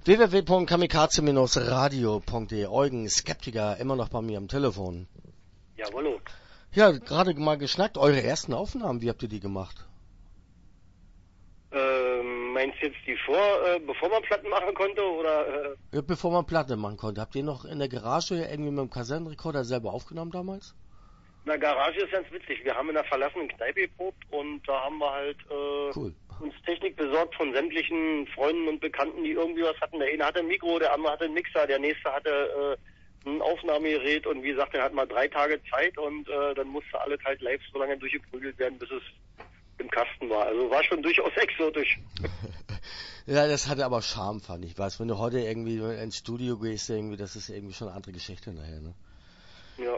www.kamikaze-radio.de. Eugen Skeptiker, immer noch bei mir am Telefon. Jawollo. Ja, gerade mal geschnackt, eure ersten Aufnahmen, wie habt ihr die gemacht? Meinst du jetzt die bevor man Platten machen konnte, oder? Ja, bevor man Platte machen konnte. Habt ihr noch in der Garage irgendwie mit dem Kassettenrekorder selber aufgenommen damals? Na, Garage ist ganz witzig. Wir haben in einer verlassenen Kneipe geprobt und da haben wir halt Cool. uns Technik besorgt von sämtlichen Freunden und Bekannten, die irgendwie was hatten. Der eine hatte ein Mikro, der andere hatte einen Mixer, der nächste hatte ein Aufnahmegerät und wie gesagt, der hat mal 3 Tage Zeit und dann musste alles halt live so lange durchgeprügelt werden, bis es im Kasten war. Also war schon durchaus exotisch. Ja, das hatte aber Charme, fand ich. Weißt, wenn du heute irgendwie ins Studio gehst, irgendwie, das ist irgendwie schon eine andere Geschichte nachher, ne? Ja.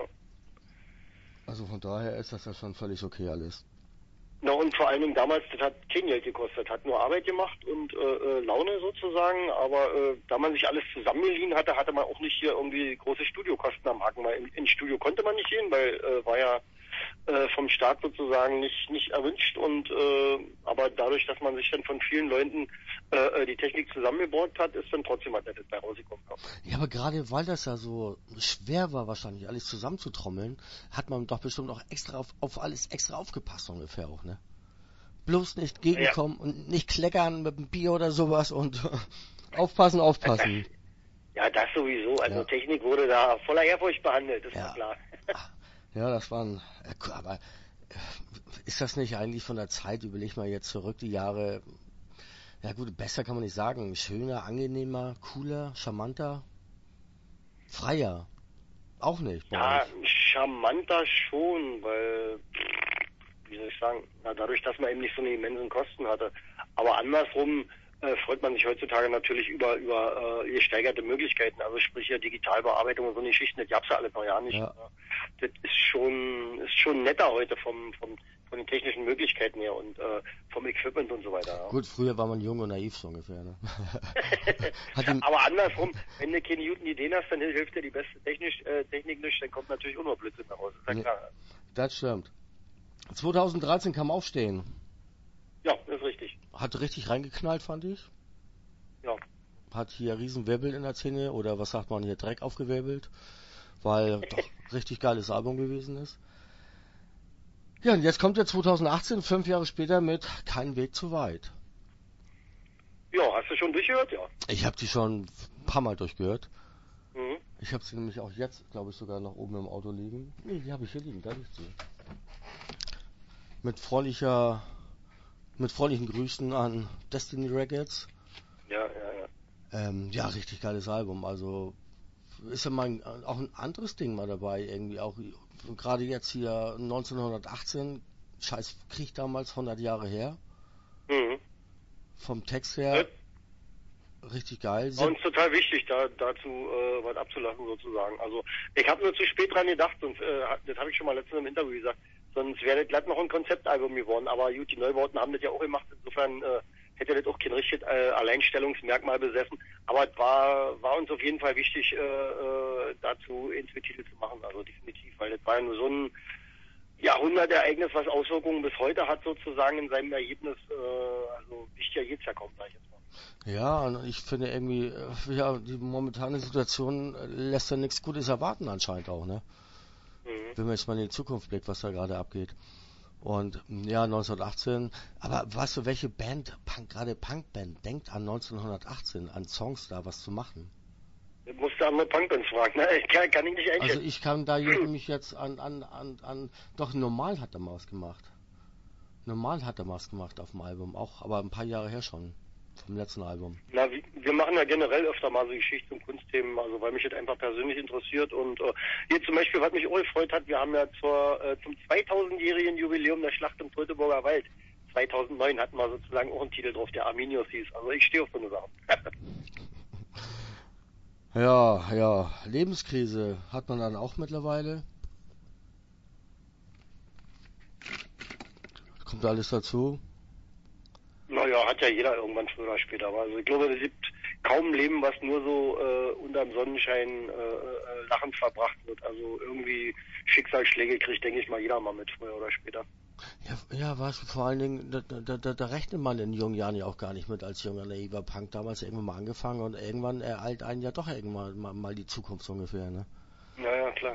Also von daher ist das ja schon völlig okay alles. Na und vor allen Dingen damals, das hat kein Geld gekostet, hat nur Arbeit gemacht und Laune sozusagen, aber da man sich alles zusammengeliehen hatte, hatte man auch nicht hier irgendwie große Studiokosten am Haken, weil ins Studio konnte man nicht gehen, weil war ja vom Staat sozusagen nicht erwünscht und aber dadurch, dass man sich dann von vielen Leuten die Technik zusammengebaut hat, ist dann trotzdem was Nettes bei rausgekommen. Ja, aber gerade weil das ja so schwer war wahrscheinlich, alles zusammenzutrommeln, hat man doch bestimmt auch extra auf alles extra aufgepasst ungefähr auch, ne? Bloß nicht gegenkommen und nicht kleckern mit dem Bier oder sowas und aufpassen. Ja, das sowieso. Also Technik wurde da voller Ehrfurcht behandelt, ist ja klar. Ja, das waren, aber ist das nicht eigentlich von der Zeit, überleg mal jetzt zurück, die Jahre, ja gut, besser kann man nicht sagen, schöner, angenehmer, cooler, charmanter, freier, auch nicht. Ja, charmanter schon, weil, wie soll ich sagen, dadurch, dass man eben nicht so eine immensen Kosten hatte. Aber andersrum freut man sich heutzutage natürlich über gesteigerte Möglichkeiten, also sprich ja Digitalbearbeitung und so eine Geschichten, das gab's ja alle paar Jahre nicht. Ja. Das ist schon netter heute von den technischen Möglichkeiten her und vom Equipment und so weiter. Ja. Gut, früher war man jung und naiv so ungefähr, ne? Aber andersrum, wenn du keine guten Ideen hast, dann hilft dir die beste Technik nicht, dann kommt natürlich auch noch Blödsinn raus, ist ja klar. Das stimmt. 2013 kam Aufstehen. Ja, das ist richtig. Hat richtig reingeknallt, fand ich. Ja. Hat hier Riesenwirbel in der Szene, oder was sagt man hier, Dreck aufgewirbelt, weil doch richtig geiles Album gewesen ist. Ja, und jetzt kommt er 2018, 5 Jahre später mit Kein Weg zu weit. Ja, hast du schon durchgehört? Ja. Ich habe die schon ein paar Mal durchgehört. Mhm. Ich habe sie nämlich auch jetzt, glaube ich, sogar noch oben im Auto liegen. Nee, die habe ich hier liegen, da liegt sie. Mit freundlichen Grüßen an Destiny Records. Ja. Ja, richtig geiles Album. Also ist ja mal auch ein anderes Ding mal dabei, irgendwie auch gerade jetzt hier 1918, scheiß Krieg damals, 100 Jahre her. Mhm. Vom Text her richtig geil. War uns total wichtig, dazu was abzulassen sozusagen. Also ich habe nur zu spät dran gedacht, sonst, das habe ich schon mal letztens im Interview gesagt, sonst wäre das glatt noch ein Konzeptalbum geworden. Aber gut, die Neubauten haben das ja auch gemacht, insofern hätte das auch kein richtiges Alleinstellungsmerkmal besessen. Aber es war uns auf jeden Fall wichtig, dazu ins Titel zu machen, also definitiv, weil das war ja nur so ein Jahrhundertereignis, was Auswirkungen bis heute hat sozusagen in seinem Ergebnis. Also wichtiger geht's ja kaum, sag ich jetzt mal. Ja, und ich finde irgendwie, ja, die momentane Situation lässt ja nichts Gutes erwarten anscheinend auch, ne? Mhm. Wenn man jetzt mal in die Zukunft blickt, was da gerade abgeht. Und ja, 1918, aber weißt du, welche Band, gerade Punkband, denkt an 1918, an Songs da was zu machen? Du musst da andere Punkbands fragen, ne? Kann ich nicht einschätzen. Also ich kann da mich jetzt doch Normal hat er mal was gemacht. Normal hat er mal was gemacht auf dem Album, auch, aber ein paar Jahre her schon, vom letzten Album. Na, wir machen ja generell öfter mal so Geschichts- und Kunstthemen, also weil mich das einfach persönlich interessiert und hier zum Beispiel, was mich auch gefreut hat, wir haben ja zum 2000-jährigen Jubiläum der Schlacht im Teutoburger Wald 2009 hatten wir sozusagen auch einen Titel drauf, der Arminius hieß, also ich stehe auf so eine Sache. Ja, Lebenskrise hat man dann auch mittlerweile. Kommt alles dazu? Naja, hat ja jeder irgendwann früher oder später. Aber also ich glaube, es gibt kaum ein Leben, was nur so unterm Sonnenschein lachend verbracht wird. Also irgendwie Schicksalsschläge kriegt, denke ich mal, jeder mal mit, früher oder später. Ja, weißt du, vor allen Dingen, da rechnet man in jungen Jahren ja auch gar nicht mit als junger naiver Punk. Damals irgendwann mal angefangen und irgendwann ereilt einen ja doch irgendwann mal die Zukunft so ungefähr, ne? Ja, ja, klar.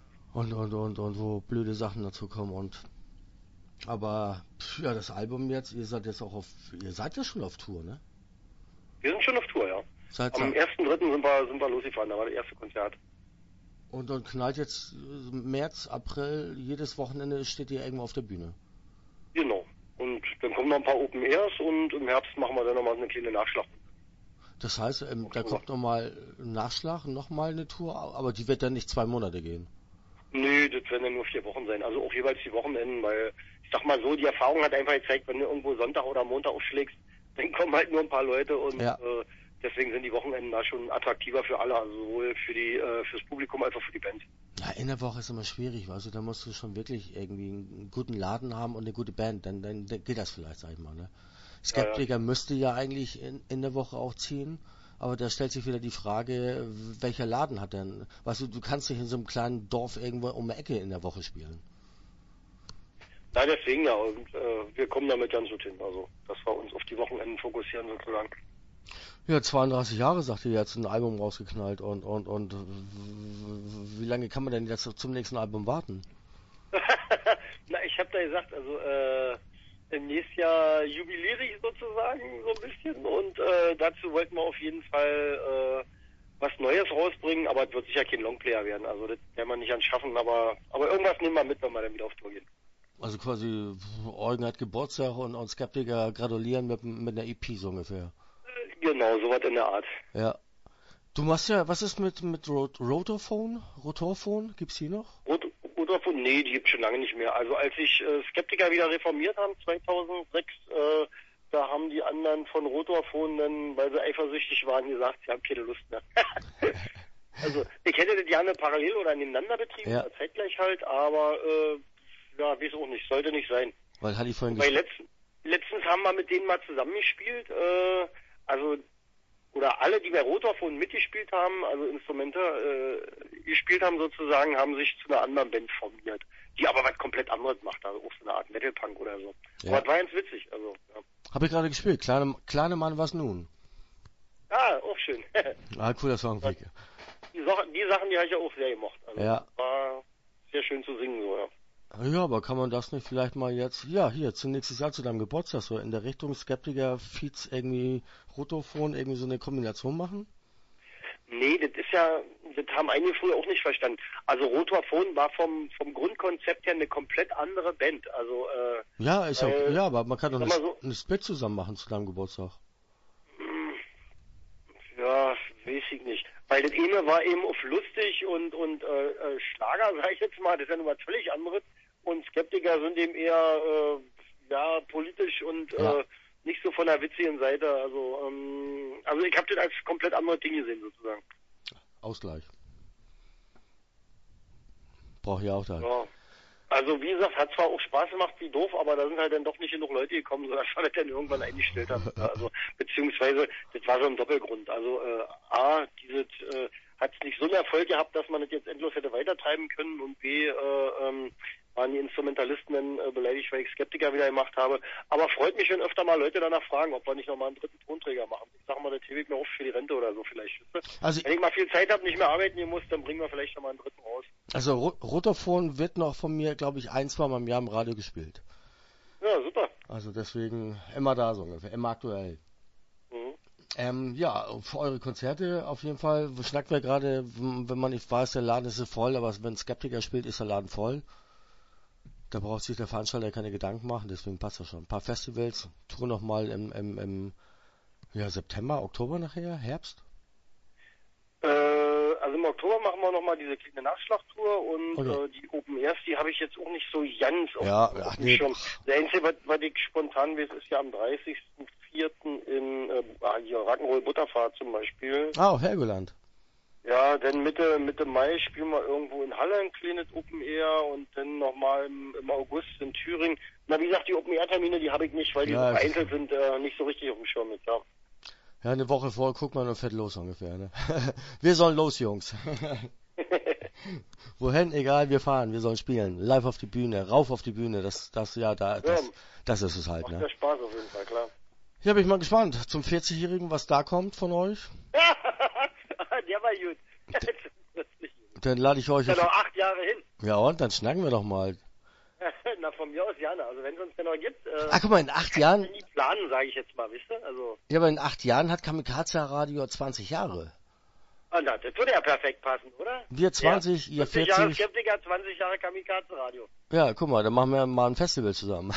Und wo blöde Sachen dazu kommen aber ja, das Album jetzt, ihr seid ja schon auf Tour, ne? Wir sind schon auf Tour, ja. Seit Am 1.3. sind wir losgefahren, da war das erste Konzert. Und dann knallt jetzt März, April, jedes Wochenende steht ihr irgendwo auf der Bühne. Genau. Und dann kommen noch ein paar Open Airs und im Herbst machen wir dann nochmal eine kleine Nachschlag. Das heißt, da kommt nochmal ein Nachschlag, nochmal eine Tour, aber die wird dann nicht 2 Monate gehen. Nö, das werden dann nur 4 Wochen sein. Also auch jeweils die Wochenenden, weil ich sag mal so, die Erfahrung hat einfach gezeigt, wenn du irgendwo Sonntag oder Montag aufschlägst, dann kommen halt nur ein paar Leute und ja. Deswegen sind die Wochenenden da schon attraktiver für alle, also sowohl fürs Publikum als auch für die Band. Ja, in der Woche ist immer schwierig, weißt du, da musst du schon wirklich irgendwie einen guten Laden haben und eine gute Band, dann geht das vielleicht, sag ich mal, ne? Skeptiker müsste ja eigentlich in der Woche auch ziehen, aber da stellt sich wieder die Frage, welcher Laden hat denn, weißt du kannst nicht in so einem kleinen Dorf irgendwo um die Ecke in der Woche spielen. Ja, deswegen ja, und wir kommen damit ganz gut hin, also dass wir uns auf die Wochenenden fokussieren sozusagen. Ja, 32 Jahre, sagt ihr, jetzt ein Album rausgeknallt und wie lange kann man denn jetzt zum nächsten Album warten? Na, ich habe da gesagt, also im nächsten Jahr jubiliere ich sozusagen so ein bisschen und dazu wollten wir auf jeden Fall was Neues rausbringen, aber es wird sicher kein Longplayer werden, also das werden wir nicht anschaffen, aber irgendwas nehmen wir mit, wenn wir dann wieder auf Tour gehen. Also quasi Eugen hat Geburtstag und Skeptiker gratulieren mit einer EP so ungefähr. Genau, sowas in der Art. Ja. Du machst ja, was ist mit Rotorphone? Rotorphone? Gibt's die noch? Rotorphone? Nee, die gibt's schon lange nicht mehr. Also als ich Skeptiker wieder reformiert haben, 2006, da haben die anderen von Rotorphone dann, weil sie eifersüchtig waren, gesagt, sie haben keine Lust mehr. Also ich hätte das gerne parallel oder nebeneinander betrieben, ja. Zeitgleich halt, aber ja, weiß auch nicht, sollte nicht sein. Weil hatte ich vorhin letztens haben wir mit denen mal zusammengespielt, also oder alle, die bei Rotorphone mitgespielt haben, also Instrumente gespielt haben sozusagen, haben sich zu einer anderen Band formiert, die aber was komplett anderes macht, also auch so eine Art Metal-Punk oder so. Ja. Aber das war ganz witzig, also. Ja. Habe ich gerade gespielt, kleine Mann, was nun? Ah, auch schön. Cooler Song. Die Sachen, die habe ich ja auch sehr gemocht. Also ja. War sehr schön zu singen, so, ja. Ja, aber kann man das nicht vielleicht mal jetzt, ja, hier, zum nächstes Jahr zu deinem Geburtstag, so in der Richtung Skeptiker, Feeds, irgendwie Rotophon, irgendwie so eine Kombination machen? Nee, das ist ja, das haben einige früher auch nicht verstanden. Also Rotophon war vom Grundkonzept her eine komplett andere Band, also, ja, ja, aber man kann doch eine Split zusammen machen zu deinem Geburtstag. Ja, weiß ich nicht. Weil das eine war eben auf lustig und Schlager, sag ich jetzt mal, das ist ja nun was völlig anderes. Und Skeptiker sind eben eher, ja, politisch und nicht so von der witzigen Seite. Also ich habe das als komplett andere Dinge gesehen, sozusagen. Ausgleich. Brauche ich auch da. Ja. Also wie gesagt, hat zwar auch Spaß gemacht wie doof, aber da sind halt dann doch nicht genug Leute gekommen, sodass wir das dann irgendwann eingestellt haben. Also beziehungsweise, das war so ein Doppelgrund. Also A, dieses hat es nicht so einen Erfolg gehabt, dass man das jetzt endlos hätte weitertreiben können und B, waren die Instrumentalisten dann beleidigt, weil ich Skeptiker wieder gemacht habe. Aber freut mich, wenn öfter mal Leute danach fragen, ob wir nicht nochmal einen dritten Tonträger machen. Ich sag mal, das hebe ich mir auf für die Rente oder so vielleicht. Also, wenn ich mal viel Zeit habe, nicht mehr arbeiten muss, dann bringen wir vielleicht nochmal einen dritten raus. Also Rotophon wird noch von mir, glaube ich, 1-2 Mal im Jahr im Radio gespielt. Ja, super. Also deswegen immer da so ungefähr, immer aktuell. Ja, für eure Konzerte auf jeden Fall, schnackt wir gerade, wenn man nicht weiß, der Laden ist voll, aber wenn Skeptiker spielt, ist der Laden voll. Da braucht sich der Veranstalter keine Gedanken machen, deswegen passt das schon. Ein paar Festivals, Tour nochmal im September, Oktober nachher, Herbst? Also im Oktober machen wir nochmal diese kleine Nachschlagtour und okay. Die Open Airs, die habe ich jetzt auch nicht so ganz auf dem Schirm. Der einzige, was ich spontan weiß, ist ja am 30.04. in hier Rock'n'Roll Butterfahrt zum Beispiel. Ah, Helgoland. Ja, dann Mitte Mai spielen wir irgendwo in Halle ein kleines Open Air und dann nochmal im August in Thüringen. Na, wie gesagt, die Open Air Termine, die habe ich nicht, weil die so vereinzelt sind, nicht so richtig auf dem Schirm mit, ja. Ja, eine Woche vor, guck mal, und fährt los ungefähr, ne? Wir sollen los, Jungs. Wohin? Egal, wir fahren, wir sollen spielen. Live auf die Bühne, rauf auf die Bühne. Das ist es halt, Macht ne? ja Spaß auf jeden Fall, klar. Ja, bin ich mal gespannt. Zum 40-Jährigen, was da kommt von euch. Der war gut. Dann lade ich euch Ist ja auf... noch 8 Jahre hin. Ja, und dann schnacken wir doch mal. Na, von mir aus ja, also wenn es uns denn noch gibt, Ach, guck mal, in 8 Jahren... nie planen, sage ich jetzt mal, wisst ihr? Also, Ja, aber in 8 Jahren hat Kamikaze Radio 20 Jahre. na, das würde ja perfekt passen, oder? Wir 20, ihr 40 Jahre 40. Skeptiker, 20 Jahre Kamikaze-Radio. Ja, guck mal, dann machen wir mal ein Festival zusammen.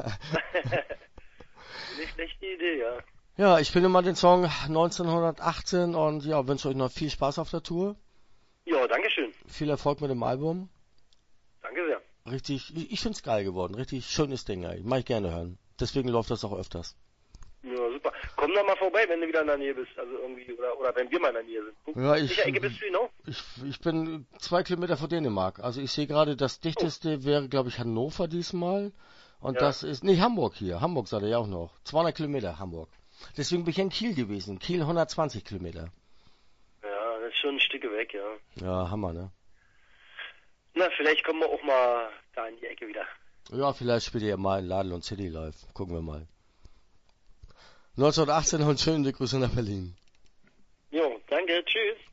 Nicht schlechte Idee, ja. Ja, ich spiele mal den Song 1918 und ja, wünsche euch noch viel Spaß auf der Tour. Ja, dankeschön. Viel Erfolg mit dem Album. Danke sehr. Richtig, ich find's geil geworden. Richtig schönes Ding, ey. Mach ich gerne hören. Deswegen läuft das auch öfters. Ja, super. Komm doch mal vorbei, wenn du wieder in der Nähe bist, also irgendwie, oder wenn wir mal in der Nähe sind. Ja, Welcher Ecke bist du noch? ich bin 2 Kilometer vor Dänemark. Also ich sehe gerade, das dichteste wäre, glaube ich, Hannover diesmal. Und Ja. das ist, nee, Hamburg hier. Hamburg seid ihr ja auch noch. 200 Kilometer Hamburg. Deswegen bin ich in Kiel gewesen. Kiel 120 Kilometer. Ja, das ist schon ein Stück weg, ja. Ja, Hammer, ne? Na, vielleicht kommen wir auch mal da in die Ecke wieder. Ja, vielleicht spielt ihr ja mal in Ladel und City live. Gucken wir mal. 1918 und schöne Grüße nach Berlin. Jo, danke, tschüss.